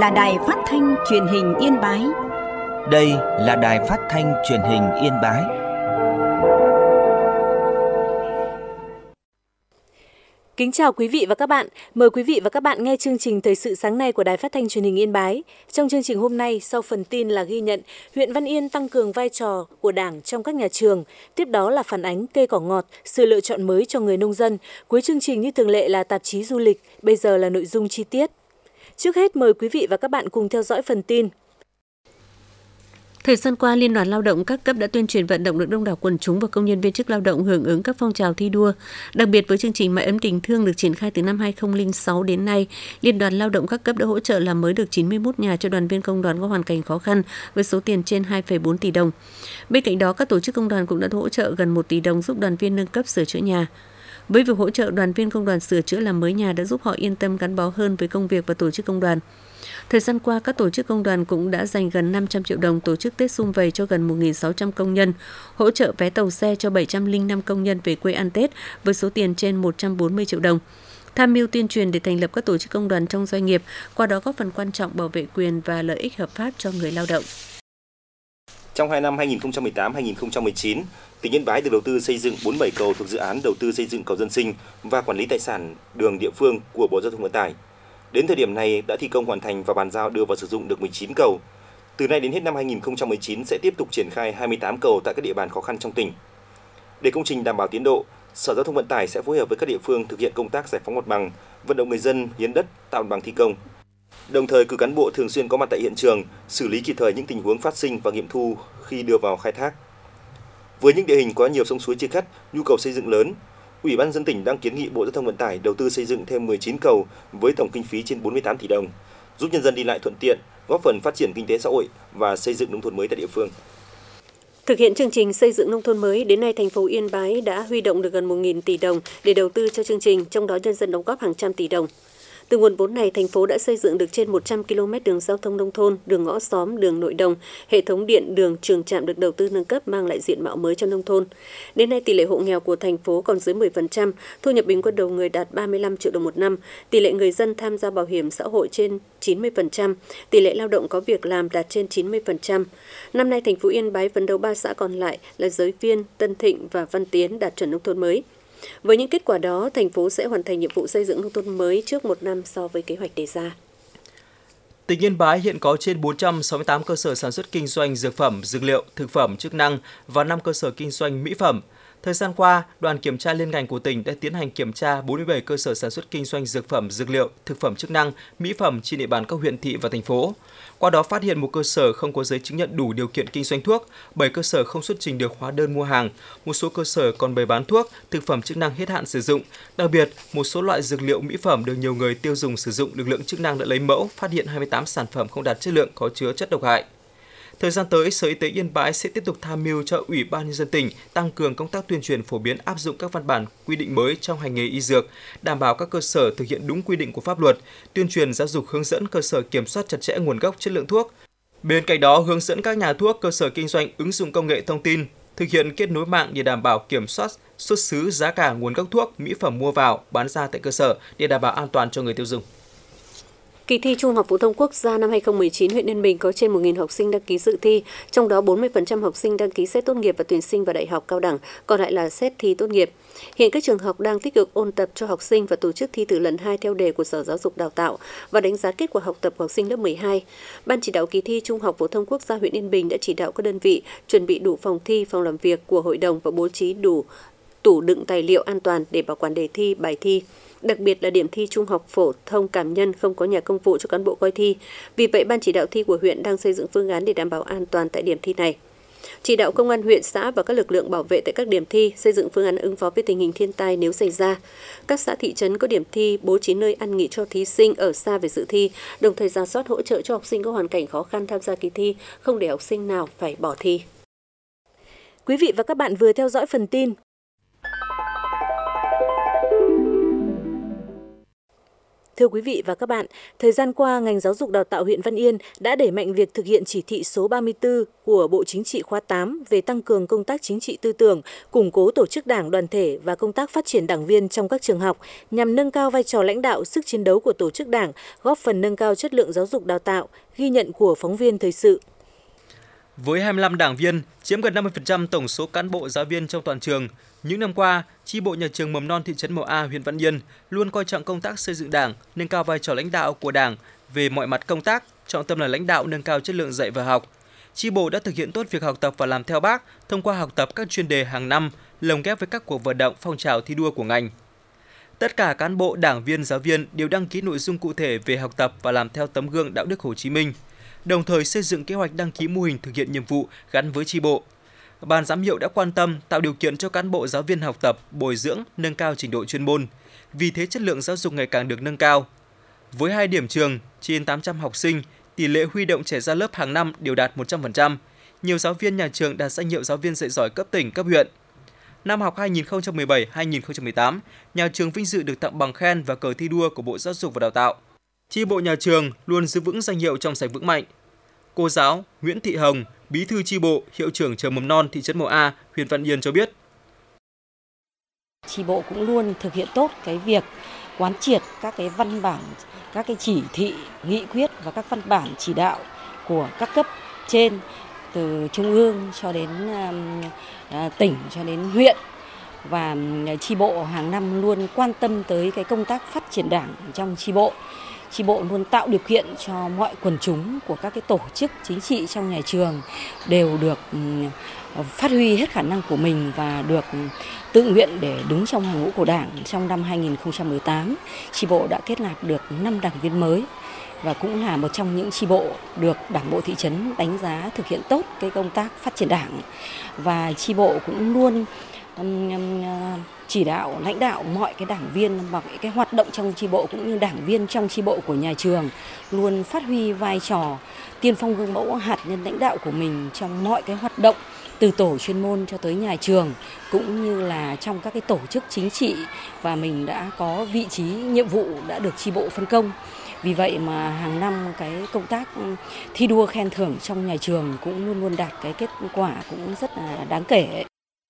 là Đài Phát thanh Truyền hình Yên Bái. Đây là Đài Phát thanh Truyền hình Yên Bái. Kính chào quý vị và các bạn. Mời quý vị và các bạn nghe chương trình Thời sự sáng nay của Đài Phát thanh Truyền hình Yên Bái. Trong chương trình hôm nay, sau phần tin là ghi nhận huyện Văn Yên tăng cường vai trò của Đảng trong các nhà trường. Tiếp đó là phản ánh cây cỏ ngọt, sự lựa chọn mới cho người nông dân. Cuối chương trình như thường lệ là tạp chí du lịch. Bây giờ là nội dung chi tiết. Trước hết mời quý vị và các bạn cùng theo dõi phần tin. Thời gian qua, Liên đoàn Lao động các cấp đã tuyên truyền vận động được đông đảo quần chúng và công nhân viên chức lao động hưởng ứng các phong trào thi đua. Đặc biệt với chương trình Mái ấm tình thương được triển khai từ năm 2006 đến nay, Liên đoàn Lao động các cấp đã hỗ trợ làm mới được 91 nhà cho đoàn viên công đoàn có hoàn cảnh khó khăn với số tiền trên 2,4 tỷ đồng. Bên cạnh đó, các tổ chức công đoàn cũng đã hỗ trợ gần 1 tỷ đồng giúp đoàn viên nâng cấp sửa chữa nhà. Với việc hỗ trợ đoàn viên công đoàn sửa chữa làm mới nhà đã giúp họ yên tâm gắn bó hơn với công việc và tổ chức công đoàn. Thời gian qua, các tổ chức công đoàn cũng đã dành gần 500 triệu đồng tổ chức Tết sum vầy cho gần 1.600 công nhân, hỗ trợ vé tàu xe cho 705 công nhân về quê ăn Tết với số tiền trên 140 triệu đồng. Tham mưu tuyên truyền để thành lập các tổ chức công đoàn trong doanh nghiệp, qua đó góp phần quan trọng bảo vệ quyền và lợi ích hợp pháp cho người lao động. Trong 2 năm 2018-2019, tỉnh Yên Bái được đầu tư xây dựng 47 cầu thuộc dự án đầu tư xây dựng cầu dân sinh và quản lý tài sản đường địa phương của Bộ Giao thông Vận tải. Đến thời điểm này đã thi công hoàn thành và bàn giao đưa vào sử dụng được 19 cầu. Từ nay đến hết năm 2019 sẽ tiếp tục triển khai 28 cầu tại các địa bàn khó khăn trong tỉnh. Để công trình đảm bảo tiến độ, Sở Giao thông Vận tải sẽ phối hợp với các địa phương thực hiện công tác giải phóng mặt bằng, vận động người dân hiến đất tạo mặt bằng thi công. Đồng thời cử cán bộ thường xuyên có mặt tại hiện trường, xử lý kịp thời những tình huống phát sinh và nghiệm thu khi đưa vào khai thác. Với những địa hình có nhiều sông suối chia cắt, nhu cầu xây dựng lớn, Ủy ban nhân dân tỉnh đang kiến nghị Bộ Giao thông Vận tải đầu tư xây dựng thêm 19 cầu với tổng kinh phí trên 48 tỷ đồng, giúp nhân dân đi lại thuận tiện, góp phần phát triển kinh tế xã hội và xây dựng nông thôn mới tại địa phương. Thực hiện chương trình xây dựng nông thôn mới, đến nay thành phố Yên Bái đã huy động được gần 1.000 tỷ đồng để đầu tư cho chương trình, trong đó nhân dân đóng góp hàng trăm tỷ đồng. Từ nguồn vốn này, thành phố đã xây dựng được trên 100 km đường giao thông nông thôn, đường ngõ xóm, đường nội đồng, hệ thống điện, đường, trường trạm được đầu tư nâng cấp mang lại diện mạo mới cho nông thôn. Đến nay, tỷ lệ hộ nghèo của thành phố còn dưới 10%, thu nhập bình quân đầu người đạt 35 triệu đồng một năm, tỷ lệ người dân tham gia bảo hiểm xã hội trên 90%, tỷ lệ lao động có việc làm đạt trên 90%. Năm nay, thành phố Yên Bái phấn đấu 3 xã còn lại là Giới Phiên, Tân Thịnh và Văn Tiến đạt chuẩn nông thôn mới. Với những kết quả đó, thành phố sẽ hoàn thành nhiệm vụ xây dựng nông thôn mới trước một năm so với kế hoạch đề ra. Tỉnh Yên Bái hiện có trên 468 cơ sở sản xuất kinh doanh dược phẩm, dược liệu, thực phẩm chức năng và 5 cơ sở kinh doanh mỹ phẩm. Thời gian qua, đoàn kiểm tra liên ngành của tỉnh đã tiến hành kiểm tra 47 cơ sở sản xuất kinh doanh dược phẩm, dược liệu, thực phẩm chức năng, mỹ phẩm trên địa bàn các huyện, thị và thành phố. Qua đó phát hiện một cơ sở không có giấy chứng nhận đủ điều kiện kinh doanh thuốc, 7 cơ sở không xuất trình được hóa đơn mua hàng, một số cơ sở còn bày bán thuốc, thực phẩm chức năng hết hạn sử dụng. Đặc biệt, một số loại dược liệu mỹ phẩm được nhiều người tiêu dùng sử dụng, lực lượng chức năng đã lấy mẫu, phát hiện 28 sản phẩm không đạt chất lượng có chứa chất độc hại. Thời gian tới, Sở Y tế Yên Bái sẽ tiếp tục tham mưu cho Ủy ban nhân dân tỉnh tăng cường công tác tuyên truyền phổ biến áp dụng các văn bản quy định mới trong hành nghề y dược, đảm bảo các cơ sở thực hiện đúng quy định của pháp luật, tuyên truyền giáo dục hướng dẫn cơ sở kiểm soát chặt chẽ nguồn gốc chất lượng thuốc. Bên cạnh đó, hướng dẫn các nhà thuốc, cơ sở kinh doanh ứng dụng công nghệ thông tin, thực hiện kết nối mạng để đảm bảo kiểm soát xuất xứ, giá cả, nguồn gốc thuốc, mỹ phẩm mua vào, bán ra tại cơ sở để đảm bảo an toàn cho người tiêu dùng. Kỳ thi Trung học phổ thông quốc gia năm 2019, huyện Yên Bình có trên 1.000 học sinh đăng ký dự thi, trong đó 40% học sinh đăng ký xét tốt nghiệp và tuyển sinh vào đại học cao đẳng, còn lại là xét thi tốt nghiệp. Hiện các trường học đang tích cực ôn tập cho học sinh và tổ chức thi thử lần 2 theo đề của Sở Giáo dục Đào tạo và đánh giá kết quả học tập của học sinh lớp 12. Ban chỉ đạo kỳ thi Trung học phổ thông quốc gia huyện Yên Bình đã chỉ đạo các đơn vị chuẩn bị đủ phòng thi, phòng làm việc của hội đồng và bố trí đủ tủ đựng tài liệu an toàn để bảo quản đề thi, bài thi. Đặc biệt là điểm thi Trung học phổ thông Cảm Nhân không có nhà công vụ cho cán bộ coi thi. Vì vậy, Ban chỉ đạo thi của huyện đang xây dựng phương án để đảm bảo an toàn tại điểm thi này. Chỉ đạo công an huyện, xã và các lực lượng bảo vệ tại các điểm thi xây dựng phương án ứng phó với tình hình thiên tai nếu xảy ra. Các xã thị trấn có điểm thi bố trí nơi ăn nghỉ cho thí sinh ở xa về dự thi, đồng thời rà soát hỗ trợ cho học sinh có hoàn cảnh khó khăn tham gia kỳ thi, không để học sinh nào phải bỏ thi. Quý vị và các bạn vừa theo dõi phần tin. Thưa quý vị và các bạn, thời gian qua, ngành giáo dục đào tạo huyện Văn Yên đã đẩy mạnh việc thực hiện chỉ thị số 34 của Bộ Chính trị khóa 8 về tăng cường công tác chính trị tư tưởng, củng cố tổ chức đảng, đoàn thể và công tác phát triển đảng viên trong các trường học nhằm nâng cao vai trò lãnh đạo, sức chiến đấu của tổ chức đảng, góp phần nâng cao chất lượng giáo dục đào tạo, ghi nhận của phóng viên thời sự. Với 25 đảng viên, chiếm gần 50% tổng số cán bộ giáo viên trong toàn trường, những năm qua, chi bộ nhà trường mầm non thị trấn Mậu A, huyện Văn Yên luôn coi trọng công tác xây dựng đảng, nâng cao vai trò lãnh đạo của đảng về mọi mặt công tác, trọng tâm là lãnh đạo nâng cao chất lượng dạy và học. Chi bộ đã thực hiện tốt việc học tập và làm theo Bác thông qua học tập các chuyên đề hàng năm, lồng ghép với các cuộc vận động phong trào thi đua của ngành. Tất cả cán bộ, đảng viên, giáo viên đều đăng ký nội dung cụ thể về học tập và làm theo tấm gương đạo đức Hồ Chí Minh, đồng thời xây dựng kế hoạch đăng ký mô hình thực hiện nhiệm vụ gắn với chi bộ. Ban giám hiệu đã quan tâm tạo điều kiện cho cán bộ giáo viên học tập, bồi dưỡng, nâng cao trình độ chuyên môn. Vì thế chất lượng giáo dục ngày càng được nâng cao. Với 2 điểm trường, trên 800 học sinh, tỷ lệ huy động trẻ ra lớp hàng năm đều đạt 100%. Nhiều giáo viên nhà trường đạt danh hiệu giáo viên dạy giỏi cấp tỉnh, cấp huyện. Năm học 2017-2018, nhà trường vinh dự được tặng bằng khen và cờ thi đua của Bộ Giáo dục và Đào tạo. Chi bộ nhà trường luôn giữ vững danh hiệu trong sạch vững mạnh. Cô giáo Nguyễn Thị Hồng, Bí thư chi bộ, hiệu trưởng trường mầm non thị trấn Mậu A, huyện Văn Yên cho biết. Chi bộ cũng luôn thực hiện tốt cái việc quán triệt các cái văn bản, các cái chỉ thị, nghị quyết và các văn bản chỉ đạo của các cấp trên từ trung ương cho đến tỉnh cho đến huyện, và chi bộ hàng năm luôn quan tâm tới cái công tác phát triển đảng trong chi bộ. Chi bộ luôn tạo điều kiện cho mọi quần chúng của các cái tổ chức chính trị trong nhà trường đều được phát huy hết khả năng của mình và được tự nguyện để đứng trong hàng ngũ của Đảng. Trong năm 2018, chi bộ đã kết nạp được 5 đảng viên mới và cũng là một trong những chi bộ được Đảng bộ thị trấn đánh giá thực hiện tốt cái công tác phát triển đảng. Và chi bộ cũng luôn chỉ đạo lãnh đạo mọi cái đảng viên, mọi cái hoạt động trong chi bộ cũng như đảng viên trong chi bộ của nhà trường luôn phát huy vai trò tiên phong gương mẫu, hạt nhân lãnh đạo của mình trong mọi cái hoạt động từ tổ chuyên môn cho tới nhà trường cũng như là trong các cái tổ chức chính trị, và mình đã có vị trí nhiệm vụ đã được chi bộ phân công. Vì vậy mà hàng năm cái công tác thi đua khen thưởng trong nhà trường cũng luôn luôn đạt cái kết quả cũng rất là đáng kể.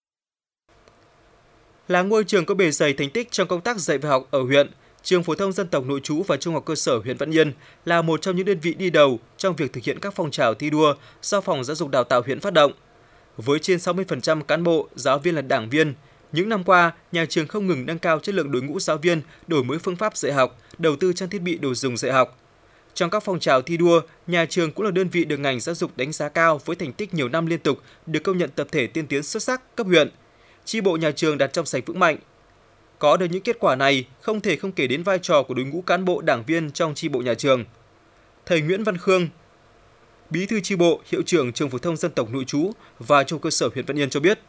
Là ngôi trường có bề dày thành tích trong công tác dạy và học ở huyện, Trường Phổ thông Dân tộc Nội trú và Trung học cơ sở huyện Văn Yên là một trong những đơn vị đi đầu trong việc thực hiện các phong trào thi đua do Phòng Giáo dục Đào tạo huyện phát động. Với trên 60% cán bộ, giáo viên là đảng viên, những năm qua, nhà trường không ngừng nâng cao chất lượng đội ngũ giáo viên, đổi mới phương pháp dạy học, đầu tư trang thiết bị đồ dùng dạy học. Trong các phong trào thi đua, nhà trường cũng là đơn vị được ngành giáo dục đánh giá cao với thành tích nhiều năm liên tục được công nhận tập thể tiên tiến xuất sắc cấp huyện. Chi bộ nhà trường đặt trong sạch vững mạnh. Có được những kết quả này, không thể không kể đến vai trò của đội ngũ cán bộ đảng viên trong chi bộ nhà trường. Thầy Nguyễn Văn Khương, Bí thư chi bộ, hiệu trưởng Trường Phổ thông Dân tộc Nội trú và Trung học cơ sở huyện Văn Yên cho biết.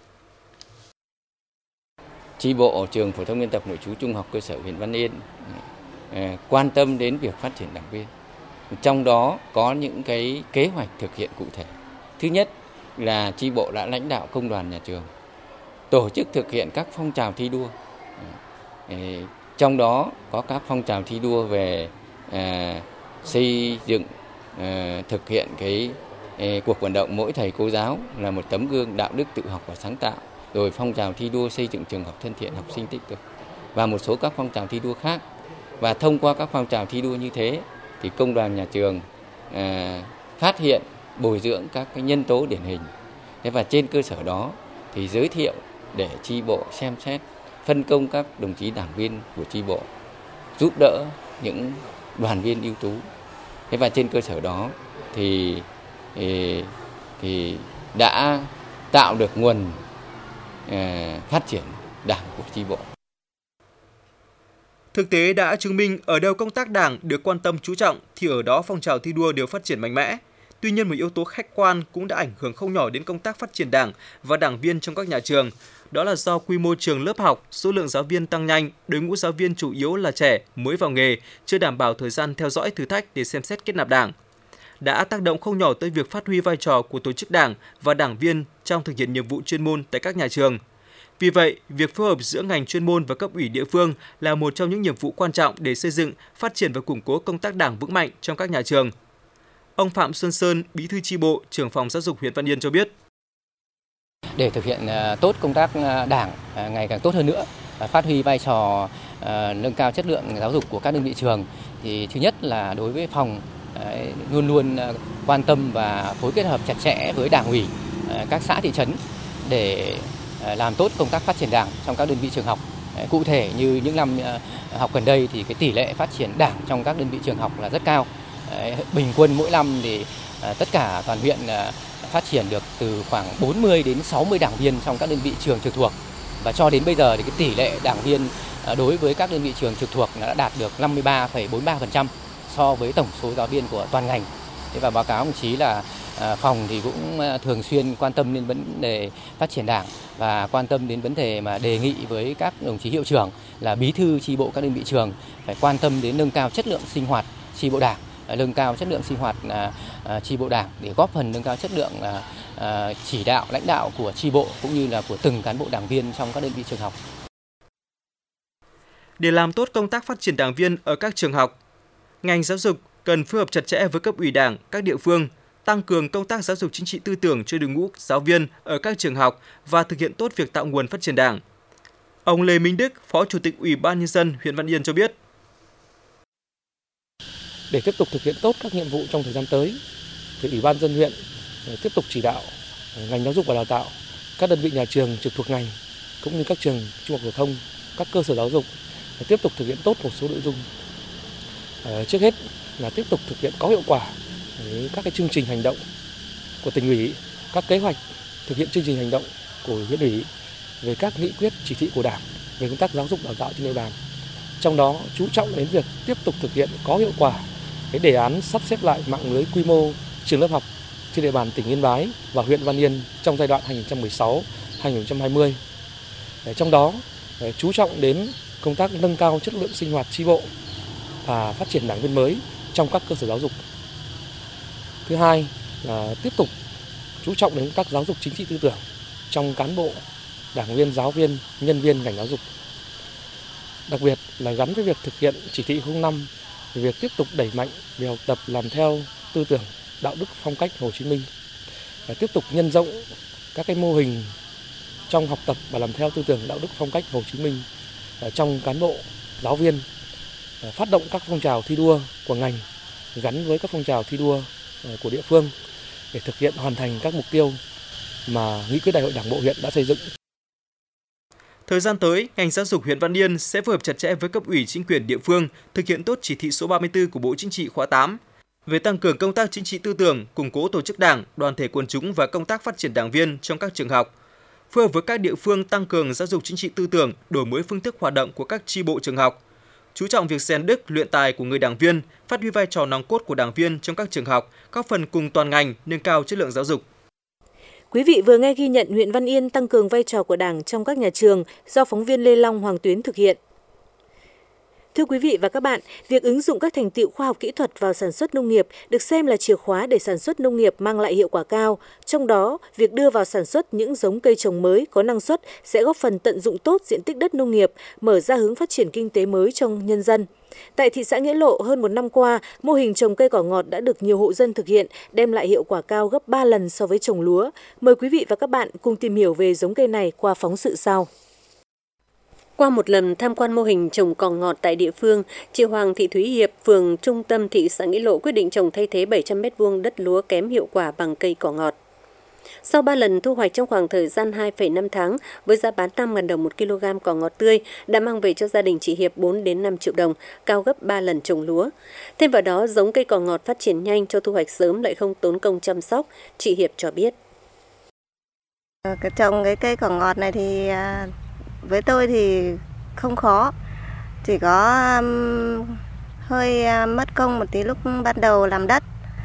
Chi bộ Trường Phổ thông Dân tộc Nội trú Trung học cơ sở huyện Văn Yên quan tâm đến việc phát triển đảng viên. Trong đó có những cái kế hoạch thực hiện cụ thể. Thứ nhất là chi bộ đã lãnh đạo công đoàn nhà trường tổ chức thực hiện các phong trào thi đua. Trong đó có các phong trào thi đua về xây dựng, thực hiện cái cuộc vận động mỗi thầy cô giáo là một tấm gương đạo đức tự học và sáng tạo, rồi phong trào thi đua xây dựng trường học thân thiện, học sinh tích cực và một số các phong trào thi đua khác. Và thông qua các phong trào thi đua như thế thì công đoàn nhà trường phát hiện, bồi dưỡng các cái nhân tố điển hình. Và trên cơ sở đó thì giới thiệu để chi bộ xem xét, phân công các đồng chí đảng viên của chi bộ giúp đỡ những đoàn viên ưu tú. Và trên cơ sở đó thì đã tạo được nguồn phát triển đảng của chi bộ. Thực tế đã chứng minh ở đâu công tác đảng được quan tâm chú trọng thì ở đó phong trào thi đua đều phát triển mạnh mẽ. Tuy nhiên, một yếu tố khách quan cũng đã ảnh hưởng không nhỏ đến công tác phát triển đảng và đảng viên trong các nhà trường. Đó là do quy mô trường lớp học, số lượng giáo viên tăng nhanh, đội ngũ giáo viên chủ yếu là trẻ, mới vào nghề, chưa đảm bảo thời gian theo dõi thử thách để xem xét kết nạp đảng. Đã tác động không nhỏ tới việc phát huy vai trò của tổ chức đảng và đảng viên trong thực hiện nhiệm vụ chuyên môn tại các nhà trường. Vì vậy, việc phối hợp giữa ngành chuyên môn và cấp ủy địa phương là một trong những nhiệm vụ quan trọng để xây dựng, phát triển và củng cố công tác Đảng vững mạnh trong các nhà trường. Ông Phạm Xuân Sơn, Bí thư chi bộ, trưởng phòng giáo dục huyện Văn Yên cho biết. Để thực hiện tốt công tác Đảng ngày càng tốt hơn nữa, phát huy vai trò nâng cao chất lượng giáo dục của các đơn vị trường, thì thứ nhất là đối với phòng luôn luôn quan tâm và phối kết hợp chặt chẽ với Đảng ủy các xã thị trấn để làm tốt công tác phát triển Đảng trong các đơn vị trường học. Cụ thể như những năm học gần đây thì cái tỷ lệ phát triển Đảng trong các đơn vị trường học là rất cao. Bình quân mỗi năm thì tất cả toàn huyện phát triển được từ khoảng 40 đến 60 đảng viên trong các đơn vị trường trực thuộc. Và cho đến bây giờ thì cái tỷ lệ đảng viên đối với các đơn vị trường trực thuộc đã đạt được 53,43% so với tổng số giáo viên của toàn ngành. Và báo cáo đồng chí là phòng thì cũng thường xuyên quan tâm đến vấn đề phát triển Đảng và quan tâm đến vấn đề mà đề nghị với các đồng chí hiệu trưởng là bí thư chi bộ các đơn vị trường phải quan tâm đến nâng cao chất lượng sinh hoạt chi bộ Đảng, nâng cao chất lượng sinh hoạt chi bộ Đảng để góp phần nâng cao chất lượng chỉ đạo lãnh đạo của chi bộ cũng như là của từng cán bộ đảng viên trong các đơn vị trường học. Để làm tốt công tác phát triển đảng viên ở các trường học, ngành giáo dục cần phối hợp chặt chẽ với cấp ủy Đảng, các địa phương, tăng cường công tác giáo dục chính trị tư tưởng cho đội ngũ giáo viên ở các trường học và thực hiện tốt việc tạo nguồn phát triển Đảng. Ông Lê Minh Đức, Phó Chủ tịch Ủy ban Nhân dân huyện Văn Yên cho biết. Để tiếp tục thực hiện tốt các nhiệm vụ trong thời gian tới, thì Ủy ban Nhân dân huyện tiếp tục chỉ đạo ngành giáo dục và đào tạo, các đơn vị nhà trường trực thuộc ngành cũng như các trường trung học phổ thông, các cơ sở giáo dục tiếp tục thực hiện tốt một số nội dung. Trước hết là tiếp tục thực hiện có hiệu quả các cái chương trình hành động của tỉnh ủy, các kế hoạch thực hiện chương trình hành động của huyện ủy về các nghị quyết chỉ thị của Đảng về công tác giáo dục đào tạo trên địa bàn. Trong đó chú trọng đến việc tiếp tục thực hiện có hiệu quả cái đề án sắp xếp lại mạng lưới quy mô trường lớp học trên địa bàn tỉnh Yên Bái và huyện Văn Yên trong giai đoạn 2016-2020. Trong đó chú trọng đến công tác nâng cao chất lượng sinh hoạt chi bộ và phát triển đảng viên mới trong các cơ sở giáo dục. Thứ hai là tiếp tục chú trọng đến các giáo dục chính trị tư tưởng trong cán bộ, đảng viên, giáo viên, nhân viên ngành giáo dục. Đặc biệt là gắn với việc thực hiện chỉ thị 05 về việc tiếp tục đẩy mạnh việc học tập làm theo tư tưởng đạo đức phong cách Hồ Chí Minh, và tiếp tục nhân rộng các cái mô hình trong học tập và làm theo tư tưởng đạo đức phong cách Hồ Chí Minh trong cán bộ, giáo viên, phát động các phong trào thi đua của ngành gắn với các phong trào thi đua của địa phương để thực hiện hoàn thành các mục tiêu mà nghị quyết đại hội Đảng bộ huyện đã xây dựng. Thời gian tới, ngành giáo dục huyện Văn Yên sẽ phối hợp chặt chẽ với cấp ủy chính quyền địa phương thực hiện tốt chỉ thị số 34 của Bộ Chính trị khóa 8 về tăng cường công tác chính trị tư tưởng, củng cố tổ chức Đảng, đoàn thể quần chúng và công tác phát triển đảng viên trong các trường học. Phối hợp với các địa phương tăng cường giáo dục chính trị tư tưởng, đổi mới phương thức hoạt động của các chi bộ trường học. Chú trọng việc rèn đức, luyện tài của người đảng viên, phát huy vai trò nòng cốt của đảng viên trong các trường học, góp phần cùng toàn ngành nâng cao chất lượng giáo dục. Quý vị vừa nghe ghi nhận huyện Văn Yên tăng cường vai trò của Đảng trong các nhà trường do phóng viên Lê Long Hoàng Tuyến thực hiện. Thưa quý vị và các bạn, việc ứng dụng các thành tựu khoa học kỹ thuật vào sản xuất nông nghiệp được xem là chìa khóa để sản xuất nông nghiệp mang lại hiệu quả cao. Trong đó, việc đưa vào sản xuất những giống cây trồng mới có năng suất sẽ góp phần tận dụng tốt diện tích đất nông nghiệp, mở ra hướng phát triển kinh tế mới cho nhân dân. Tại thị xã Nghĩa Lộ, hơn một năm qua, mô hình trồng cây cỏ ngọt đã được nhiều hộ dân thực hiện, đem lại hiệu quả cao gấp 3 lần so với trồng lúa. Mời quý vị và các bạn cùng tìm hiểu về giống cây này qua phóng sự sau. Qua một lần tham quan mô hình trồng cỏ ngọt tại địa phương, chị Hoàng Thị Thúy Hiệp, phường Trung Tâm, thị xã Nghĩa Lộ quyết định trồng thay thế 700 m² đất lúa kém hiệu quả bằng cây cỏ ngọt. Sau 3 lần thu hoạch trong khoảng thời gian 2,5 tháng, với giá bán 5.000 đồng 1 kg cỏ ngọt tươi, đã mang về cho gia đình chị Hiệp 4 đến 5 triệu đồng, cao gấp 3 lần trồng lúa. Thêm vào đó, giống cây cỏ ngọt phát triển nhanh, cho thu hoạch sớm lại không tốn công chăm sóc, chị Hiệp cho biết. Trồng cái cây cỏ ngọt này thì với tôi thì không khó, chỉ có hơi mất công một tí lúc ban đầu làm đất.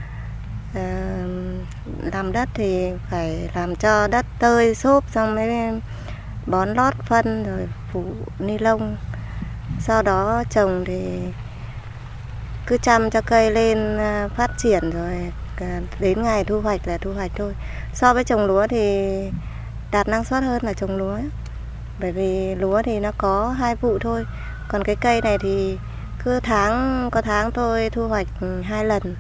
Làm đất thì phải làm cho đất tơi xốp, xong mới bón lót phân rồi phủ ni lông. Sau đó trồng thì cứ chăm cho cây lên phát triển rồi đến ngày thu hoạch là thu hoạch thôi. So với trồng lúa thì đạt năng suất hơn là trồng lúa. bởi vì lúa thì nó có 2 vụ thôi, còn cái cây này thì cứ có tháng thôi thu hoạch 2 lần.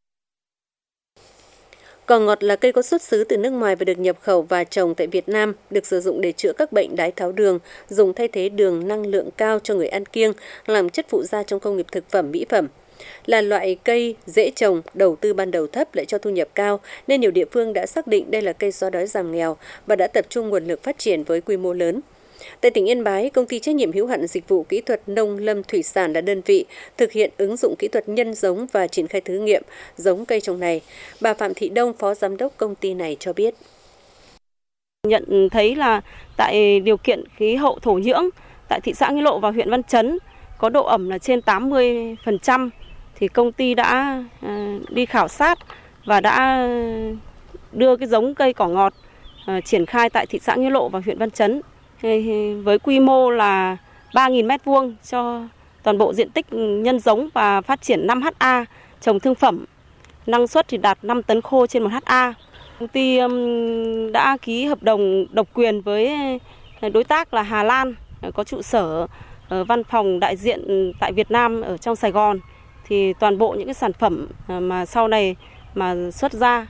Cỏ ngọt là cây có xuất xứ từ nước ngoài và được nhập khẩu và trồng tại Việt Nam, được sử dụng để chữa các bệnh đái tháo đường, dùng thay thế đường năng lượng cao cho người ăn kiêng, làm chất phụ gia trong công nghiệp thực phẩm, mỹ phẩm. Là loại cây dễ trồng, đầu tư ban đầu thấp lại cho thu nhập cao, nên nhiều địa phương đã xác định đây là cây xóa đói giảm nghèo và đã tập trung nguồn lực phát triển với quy mô lớn. Tại tỉnh Yên Bái, Công ty trách nhiệm hữu hạn dịch vụ kỹ thuật nông lâm thủy sản là đơn vị thực hiện ứng dụng kỹ thuật nhân giống và triển khai thử nghiệm giống cây trồng này. Bà Phạm Thị Đông, Phó Giám đốc công ty này cho biết. Nhận thấy là tại điều kiện khí hậu thổ nhưỡng tại thị xã Nghĩa Lộ và huyện Văn Chấn có độ ẩm là trên 80%, thì công ty đã đi khảo sát và đã đưa cái giống cây cỏ ngọt triển khai tại thị xã Nghĩa Lộ và huyện Văn Chấn với quy mô là 3.000 m2 cho toàn bộ diện tích nhân giống và phát triển 5 ha trồng thương phẩm. Năng suất thì đạt 5 tấn khô trên 1 ha. Công ty đã ký hợp đồng độc quyền với đối tác là Hà Lan, có trụ sở văn phòng đại diện tại Việt Nam ở trong Sài Gòn. Thì toàn bộ những cái sản phẩm mà sau này mà xuất ra.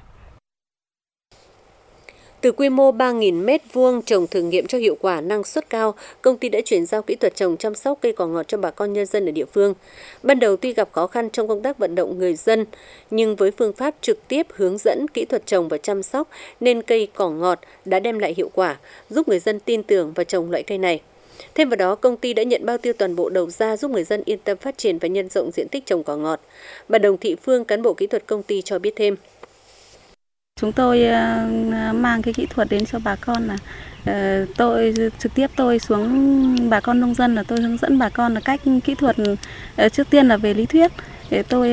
Từ quy mô 3.000 m2 trồng thử nghiệm cho hiệu quả năng suất cao, công ty đã chuyển giao kỹ thuật trồng chăm sóc cây cỏ ngọt cho bà con nhân dân ở địa phương. Ban đầu tuy gặp khó khăn trong công tác vận động người dân, nhưng với phương pháp trực tiếp hướng dẫn kỹ thuật trồng và chăm sóc nên cây cỏ ngọt đã đem lại hiệu quả, giúp người dân tin tưởng và trồng loại cây này. Thêm vào đó, công ty đã nhận bao tiêu toàn bộ đầu ra giúp người dân yên tâm phát triển và nhân rộng diện tích trồng cỏ ngọt. Bà Đồng Thị Phương, cán bộ kỹ thuật công ty cho biết thêm. Chúng tôi mang cái kỹ thuật đến cho bà con là tôi trực tiếp xuống bà con nông dân là tôi hướng dẫn bà con là cách kỹ thuật, trước tiên là về lý thuyết để tôi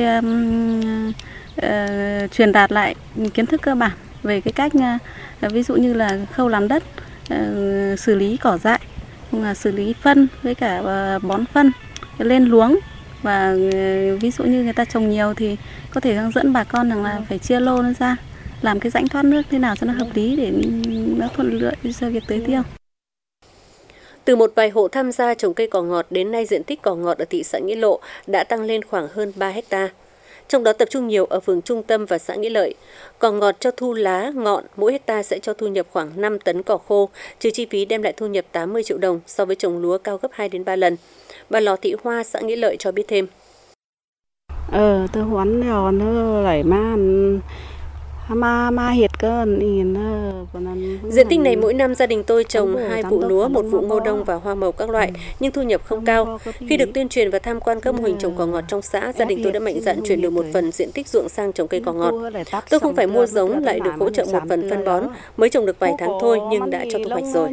truyền đạt lại kiến thức cơ bản về cái cách ví dụ như là khâu làm đất, xử lý cỏ dại, xử lý phân với cả bón phân lên luống, và ví dụ như người ta trồng nhiều thì có thể hướng dẫn bà con rằng là phải chia lô nó ra, làm cái rãnh thoát nước thế nào cho nó hợp lý để nó thuận lợi cho việc tưới tiêu. Từ một vài hộ tham gia trồng cây cỏ ngọt đến nay diện tích cỏ ngọt ở thị xã Nghĩa Lộ đã tăng lên khoảng hơn 3 ha. Trong đó tập trung nhiều ở phường Trung Tâm và xã Nghĩa Lợi. Cỏ ngọt cho thu lá, ngọn, mỗi hecta sẽ cho thu nhập khoảng 5 tấn cỏ khô, trừ chi phí đem lại thu nhập 80 triệu đồng so với trồng lúa cao gấp 2 đến 3 lần. Bà Lò Thị Hoa, xã Nghĩa Lợi cho biết thêm. Tôi hoán nhỏ nó lại ma hiệt cơ. Diện tích này mỗi năm gia đình tôi trồng 2 vụ lúa, 1 vụ ngô đông và hoa màu các loại, nhưng thu nhập không cao. Khi được tuyên truyền và tham quan các mô hình trồng cỏ ngọt trong xã, gia đình tôi đã mạnh dạn chuyển được một phần diện tích ruộng sang trồng cây cỏ ngọt. Tôi không phải mua giống, lại được hỗ trợ một phần phân bón, mới trồng được vài tháng thôi nhưng đã cho thu hoạch rồi.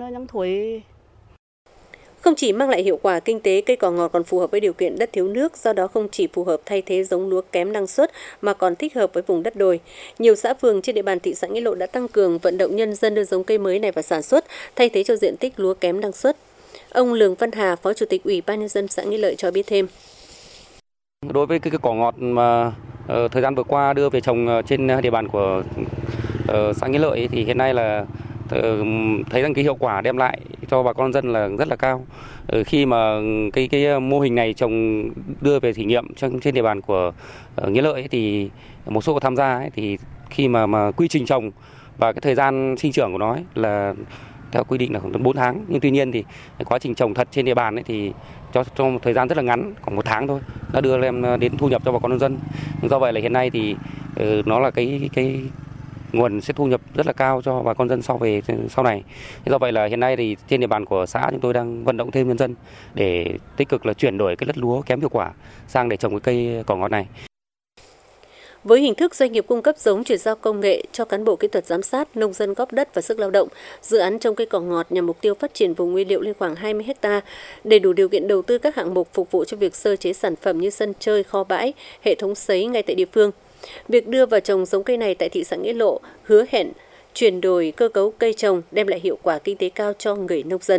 Không chỉ mang lại hiệu quả kinh tế, cây cỏ ngọt còn phù hợp với điều kiện đất thiếu nước, do đó không chỉ phù hợp thay thế giống lúa kém năng suất mà còn thích hợp với vùng đất đồi. Nhiều xã phường trên địa bàn thị xã Nghĩa Lộ đã tăng cường vận động nhân dân đưa giống cây mới này vào sản xuất, thay thế cho diện tích lúa kém năng suất. Ông Lường Văn Hà, Phó Chủ tịch Ủy ban Nhân dân xã Nghĩa Lợi cho biết thêm. Đối với cái cỏ ngọt mà thời gian vừa qua đưa về trồng trên địa bàn của xã Nghĩa Lợi thì hiện nay là thấy rằng cái hiệu quả đem lại cho bà con dân là rất là cao. Khi mà cái mô hình này trồng đưa về thử nghiệm trên địa bàn của Nghĩa Lợi thì một số tham gia thì khi mà quy trình trồng và cái thời gian sinh trưởng của nó là theo quy định là khoảng 4 tháng, nhưng tuy nhiên thì quá trình trồng thật trên địa bàn thì trong một thời gian rất là ngắn, khoảng 1 tháng thôi, đã đưa em đến thu nhập cho bà con nông dân. Do vậy là hiện nay thì nó là cái nguồn sẽ thu nhập rất là cao cho bà con dân sau này. Do vậy là hiện nay thì trên địa bàn của xã chúng tôi đang vận động thêm nhân dân để tích cực là chuyển đổi cái đất lúa kém hiệu quả sang để trồng cái cây cỏ ngọt này. Với hình thức doanh nghiệp cung cấp giống, chuyển giao công nghệ cho cán bộ kỹ thuật giám sát, nông dân góp đất và sức lao động, dự án trồng cây cỏ ngọt nhằm mục tiêu phát triển vùng nguyên liệu lên khoảng 20 ha, để đủ điều kiện đầu tư các hạng mục phục vụ cho việc sơ chế sản phẩm như sân chơi, kho bãi, hệ thống sấy ngay tại địa phương. Việc đưa vào trồng giống cây này tại thị xã Nghĩa Lộ hứa hẹn chuyển đổi cơ cấu cây trồng, đem lại hiệu quả kinh tế cao cho người nông dân.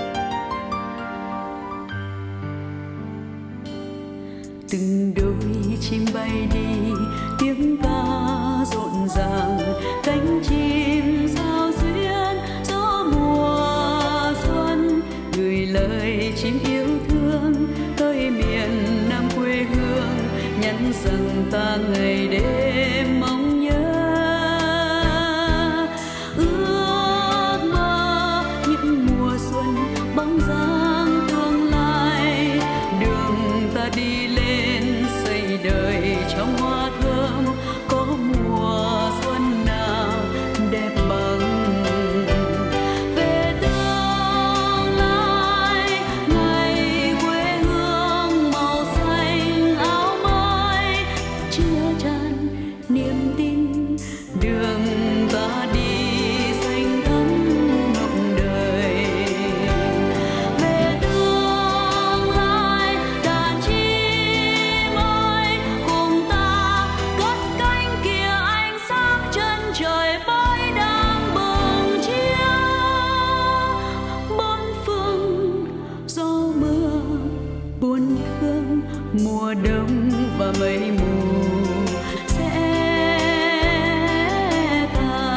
Từng đôi chim bay đi, tiếng ca rộn ràng, cánh chim sao duyên gió mùa xuân, gửi lời chim yêu thương tới miền Nam quê hương, nhắn rằng ta ngày đêm mong nhớ. Ước mơ những mùa xuân bóng dáng tương lai, đường ta đi lên xây đời trong hoa thơm, có mùa xuân nào đẹp bằng. Về tương lai ngày quê hương màu xanh áo mới, chứa chan niềm tin, đường ta đi xanh thắm mộng đời. Về tương lai đàn chim ơi, cùng ta cất cánh kia ánh sáng chân trời mới đang bừng chiếu. Bốn phương gió mưa buồn thương, mùa đông và mây mù sẽ tan.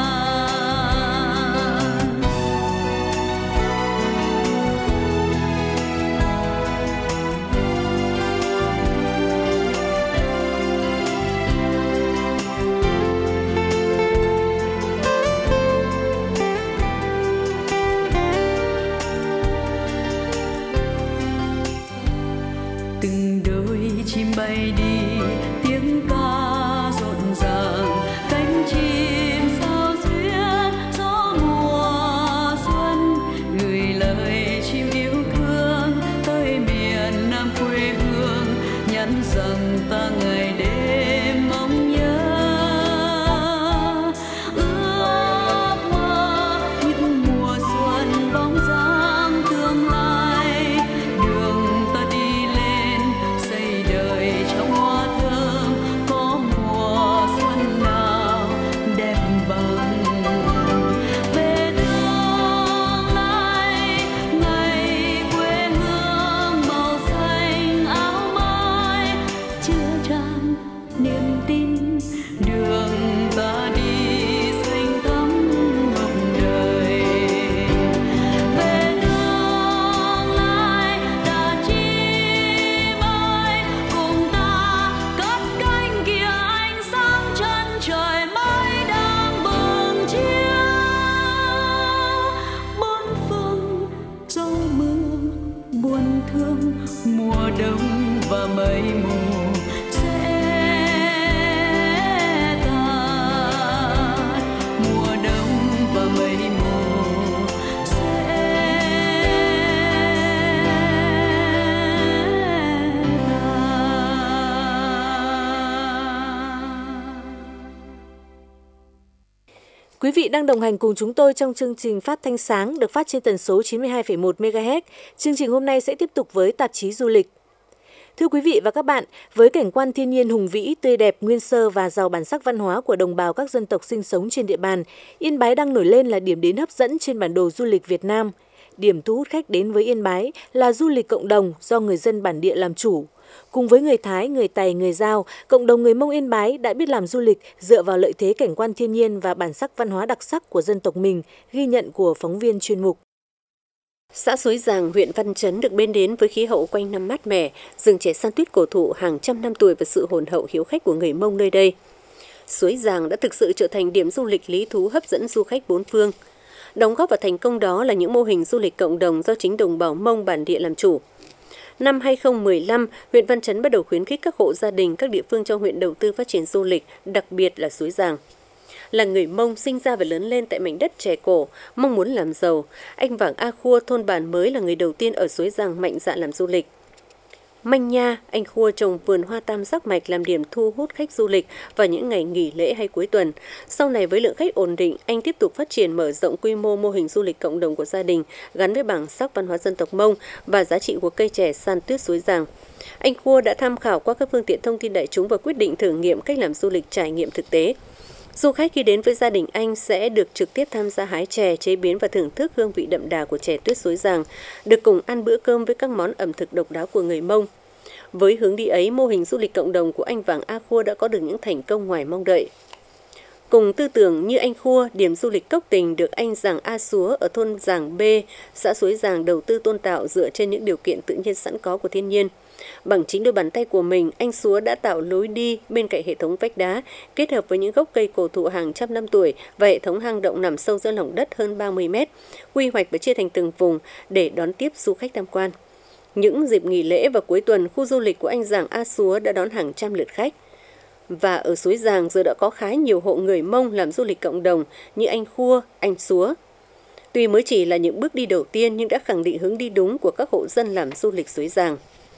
Từng đôi chim bay đi, tiếng ca rộn ràng, cánh chim sao duyên gió mùa xuân, gửi lời chim yêu thương tới miền Nam quê hương, nhắn rằng ta ngày đêm mong nhớ. Ước mơ những mùa xuân bóng dáng tương lai, đường ta đi lên xây đời trong hoa thơm, có mùa xuân nào đẹp bằng. Về tương lai ngày quê hương màu xanh áo mới, chứa chan niềm tin, đường ta đi xanh thắm mộng đời. Về tương lai đàn chim ơi, cùng ta cất cánh kia ánh sáng chân trời mới đang bừng chiếu. Bốn phương gió mưa buồn thương, mùa đông và mây mù sẽ tan. Mùa đông và mây mù sẽ Quý vị đang đồng hành cùng chúng tôi trong chương trình Phát thanh sáng được phát trên tần số 92,1 MHz. Chương trình hôm nay sẽ tiếp tục với tạp chí du lịch. Thưa quý vị và các bạn, với cảnh quan thiên nhiên hùng vĩ, tươi đẹp, nguyên sơ và giàu bản sắc văn hóa của đồng bào các dân tộc sinh sống trên địa bàn, Yên Bái đang nổi lên là điểm đến hấp dẫn trên bản đồ du lịch Việt Nam. Điểm thu hút khách đến với Yên Bái là du lịch cộng đồng do người dân bản địa làm chủ. Cùng với người Thái, người Tày, người Dao, cộng đồng người Mông Yên Bái đã biết làm du lịch dựa vào lợi thế cảnh quan thiên nhiên và bản sắc văn hóa đặc sắc của dân tộc mình, ghi nhận của phóng viên chuyên mục. Xã Suối Giàng, huyện Văn Chấn được biết đến với khí hậu quanh năm mát mẻ, rừng trẻ san tuyết cổ thụ hàng trăm năm tuổi và sự hồn hậu hiếu khách của người Mông nơi đây. Suối Giàng đã thực sự trở thành điểm du lịch lý thú hấp dẫn du khách bốn phương. Đóng góp vào thành công đó là những mô hình du lịch cộng đồng do chính đồng bào Mông bản địa làm chủ. Năm 2015, huyện Văn Chấn bắt đầu khuyến khích các hộ gia đình, các địa phương trong huyện đầu tư phát triển du lịch, đặc biệt là Suối Giàng. Là người Mông sinh ra và lớn lên tại mảnh đất Chè Cổ, mong muốn làm giàu, anh Vàng A Khua thôn Bản Mới là người đầu tiên ở Suối Giàng mạnh dạn làm du lịch. Manh Nha, anh Khua trồng vườn hoa tam giác mạch làm điểm thu hút khách du lịch vào những ngày nghỉ lễ hay cuối tuần. Sau này với lượng khách ổn định, anh tiếp tục phát triển mở rộng quy mô mô hình du lịch cộng đồng của gia đình gắn với bản sắc văn hóa dân tộc Mông và giá trị của cây chè san tuyết Suối Giàng. Anh Khua đã tham khảo qua các phương tiện thông tin đại chúng và quyết định thử nghiệm cách làm du lịch trải nghiệm thực tế. Du khách khi đến với gia đình anh sẽ được trực tiếp tham gia hái chè, chế biến và thưởng thức hương vị đậm đà của chè tuyết Suối Giàng, được cùng ăn bữa cơm với các món ẩm thực độc đáo của người Mông. Với hướng đi ấy, mô hình du lịch cộng đồng của anh Vàng A Khua đã có được những thành công ngoài mong đợi. Cùng tư tưởng như anh Khua, điểm du lịch Cốc Tình được anh Giàng A Súa ở thôn Giàng B, xã Suối Giàng đầu tư tôn tạo dựa trên những điều kiện tự nhiên sẵn có của thiên nhiên. Bằng chính đôi bàn tay của mình, anh Súa đã tạo lối đi bên cạnh hệ thống vách đá, kết hợp với những gốc cây cổ thụ hàng trăm năm tuổi và hệ thống hang động nằm sâu giữa lòng đất hơn 30 mét, quy hoạch và chia thành từng vùng để đón tiếp du khách tham quan. Những dịp nghỉ lễ và cuối tuần, khu du lịch của anh Giàng A Súa đã đón hàng trăm lượt khách. Và ở Suối Giàng giờ đã có khá nhiều hộ người Mông làm du lịch cộng đồng như anh Khua, anh Súa. Tuy mới chỉ là những bước đi đầu tiên nhưng đã khẳng định hướng đi đúng của các hộ dân làm du lịch Suối Giàng.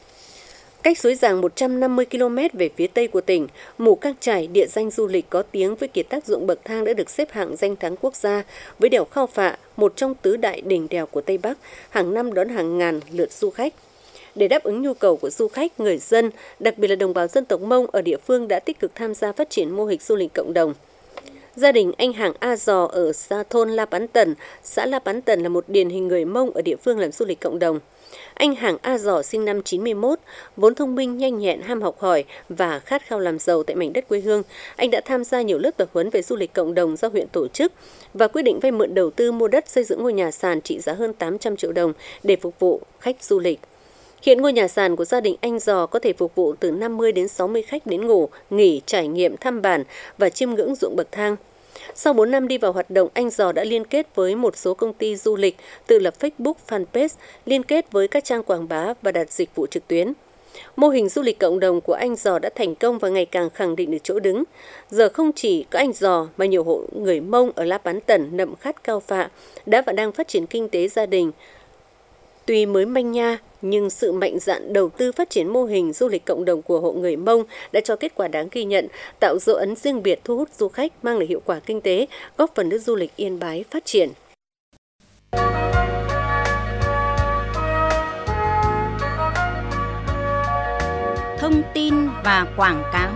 Cách Suối Giàng 150 km về phía tây của tỉnh, Mù Cang Chải, địa danh du lịch có tiếng với kiệt tác dụng bậc thang đã được xếp hạng danh thắng quốc gia, với đèo Khao Phạ, một trong tứ đại đỉnh đèo của Tây Bắc, hàng năm đón hàng ngàn lượt du khách. Để đáp ứng nhu cầu của du khách, người dân, đặc biệt là đồng bào dân tộc Mông ở địa phương đã tích cực tham gia phát triển mô hình du lịch cộng đồng. Gia đình anh Hàng A Giò ở thôn La Bán Tần, xã La Bán Tần là một điển hình người Mông ở địa phương làm du lịch cộng đồng. Anh Hàng A Giò sinh năm 91, vốn thông minh, nhanh nhẹn, ham học hỏi và khát khao làm giàu tại mảnh đất quê hương. Anh đã tham gia nhiều lớp tập huấn về du lịch cộng đồng do huyện tổ chức và quyết định vay mượn đầu tư mua đất xây dựng ngôi nhà sàn trị giá hơn 800 triệu đồng để phục vụ khách du lịch. Hiện ngôi nhà sàn của gia đình anh Giò có thể phục vụ từ 50 đến 60 khách đến ngủ, nghỉ, trải nghiệm, thăm bản và chiêm ngưỡng ruộng bậc thang. Sau 4 năm đi vào hoạt động, anh Giò đã liên kết với một số công ty du lịch, tự lập Facebook, fanpage, liên kết với các trang quảng bá và đặt dịch vụ trực tuyến. Mô hình du lịch cộng đồng của anh Giò đã thành công và ngày càng khẳng định được chỗ đứng. Giờ không chỉ có anh Giò mà nhiều hộ người Mông ở La Bán Tần, Nậm Khắt, Cao Phạ đã và đang phát triển kinh tế gia đình. Tuy mới manh nha, nhưng sự mạnh dạn đầu tư phát triển mô hình du lịch cộng đồng của hộ người Mông đã cho kết quả đáng ghi nhận, tạo dấu ấn riêng biệt thu hút du khách, mang lại hiệu quả kinh tế, góp phần đưa du lịch Yên Bái phát triển. Thông tin và quảng cáo.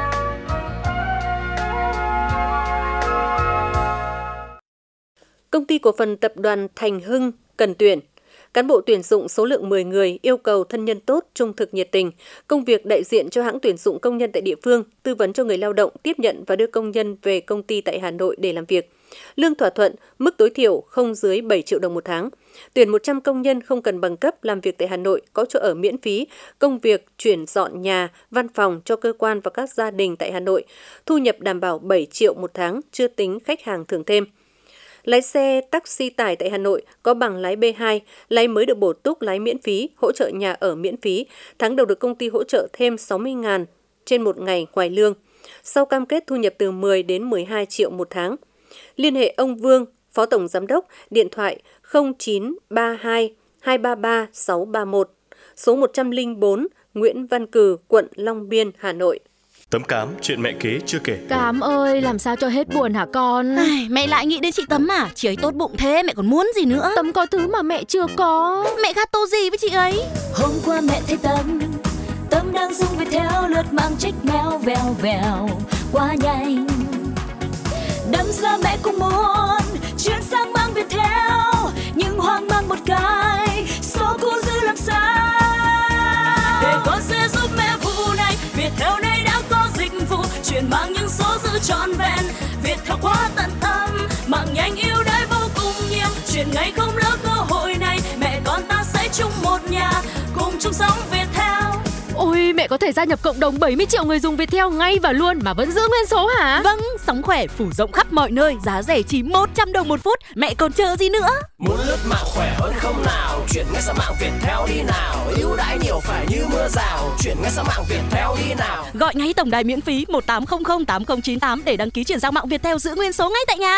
Công ty cổ phần tập đoàn Thành Hưng cần tuyển. Cán bộ tuyển dụng số lượng 10 người, yêu cầu thân nhân tốt, trung thực, nhiệt tình. Công việc đại diện cho hãng tuyển dụng công nhân tại địa phương, tư vấn cho người lao động, tiếp nhận và đưa công nhân về công ty tại Hà Nội để làm việc. Lương thỏa thuận, mức tối thiểu không dưới 7 triệu đồng một tháng. Tuyển 100 công nhân không cần bằng cấp, làm việc tại Hà Nội, có chỗ ở miễn phí, công việc chuyển dọn nhà, văn phòng cho cơ quan và các gia đình tại Hà Nội. Thu nhập đảm bảo 7 triệu một tháng, chưa tính khách hàng thưởng thêm. Lái xe taxi tải tại Hà Nội có bằng lái B2, lái mới được bổ túc lái miễn phí, hỗ trợ nhà ở miễn phí. Tháng đầu được công ty hỗ trợ thêm 60.000 trên một ngày ngoài lương. Sau cam kết thu nhập từ 10 đến 12 triệu một tháng. Liên hệ ông Vương, Phó Tổng Giám đốc, điện thoại 0932 233 631, số 104, Nguyễn Văn Cừ, quận Long Biên, Hà Nội. Tấm Cám, chuyện mẹ kế chưa kể. Cám ơi, làm sao cho hết buồn hả con? Mẹ lại nghĩ đến chị Tấm à? Chị ấy tốt bụng thế, mẹ còn muốn gì nữa? Tấm có thứ mà mẹ chưa có. Mẹ gato gì với chị ấy? Hôm qua mẹ thấy Tấm đang rung về theo lượt mang trách mèo vèo vèo quá nhanh. Đâm ra mẹ cũng muốn chuyển sang mang Viettel, nhưng hoang mang một cái, số cũ giữ làm sao? Để con sẽ giúp mẹ vụ này, Viettel này đã có dịch vụ chuyển mang những số giữ trọn vẹn. Viettel quá tận tâm, mạng nhanh ưu đãi vô cùng nhiều, chuyển ngay không lỡ cơ hội này. Mẹ con ta sẽ chung một nhà, cùng chung sống Viettel. Ôi, mẹ có thể gia nhập cộng đồng 70 triệu người dùng Viettel ngay và luôn mà vẫn giữ nguyên số hả? Vâng, sóng khỏe phủ rộng khắp mọi nơi, giá rẻ chỉ 100 đồng một phút. Mẹ còn chờ gì nữa? Muốn lướt mạng khỏe hơn không nào? Chuyển ngay sang mạng Viettel đi nào. Ưu đãi nhiều phải như mưa rào. Chuyển ngay sang mạng Viettel đi nào. Gọi ngay tổng đài miễn phí 1800 8098 để đăng ký chuyển sang mạng Viettel giữ nguyên số ngay tại nhà.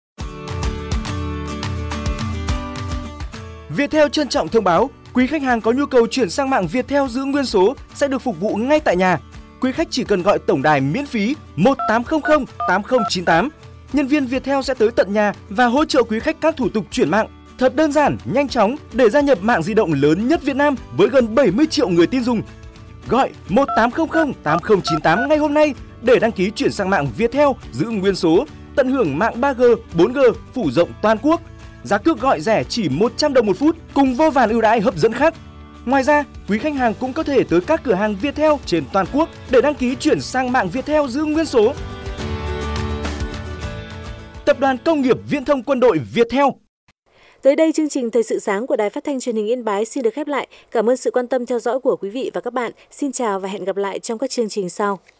Viettel trân trọng thông báo, quý khách hàng có nhu cầu chuyển sang mạng Viettel giữ nguyên số sẽ được phục vụ ngay tại nhà. Quý khách chỉ cần gọi tổng đài miễn phí 1800 8098. Nhân viên Viettel sẽ tới tận nhà và hỗ trợ quý khách các thủ tục chuyển mạng. Thật đơn giản, nhanh chóng để gia nhập mạng di động lớn nhất Việt Nam với gần 70 triệu người tin dùng. Gọi 1800 8098 ngay hôm nay để đăng ký chuyển sang mạng Viettel giữ nguyên số, tận hưởng mạng 3G, 4G phủ rộng toàn quốc. Giá cước gọi rẻ chỉ 100 đồng một phút cùng vô vàn ưu đãi hấp dẫn khác. Ngoài ra, quý khách hàng cũng có thể tới các cửa hàng Viettel trên toàn quốc để đăng ký chuyển sang mạng Viettel giữ nguyên số. Tập đoàn Công nghiệp Viễn thông Quân đội Viettel. Tới đây, chương trình Thời sự sáng của Đài Phát thanh Truyền hình Yên Bái xin được khép lại. Cảm ơn sự quan tâm theo dõi của quý vị và các bạn. Xin chào và hẹn gặp lại trong các chương trình sau.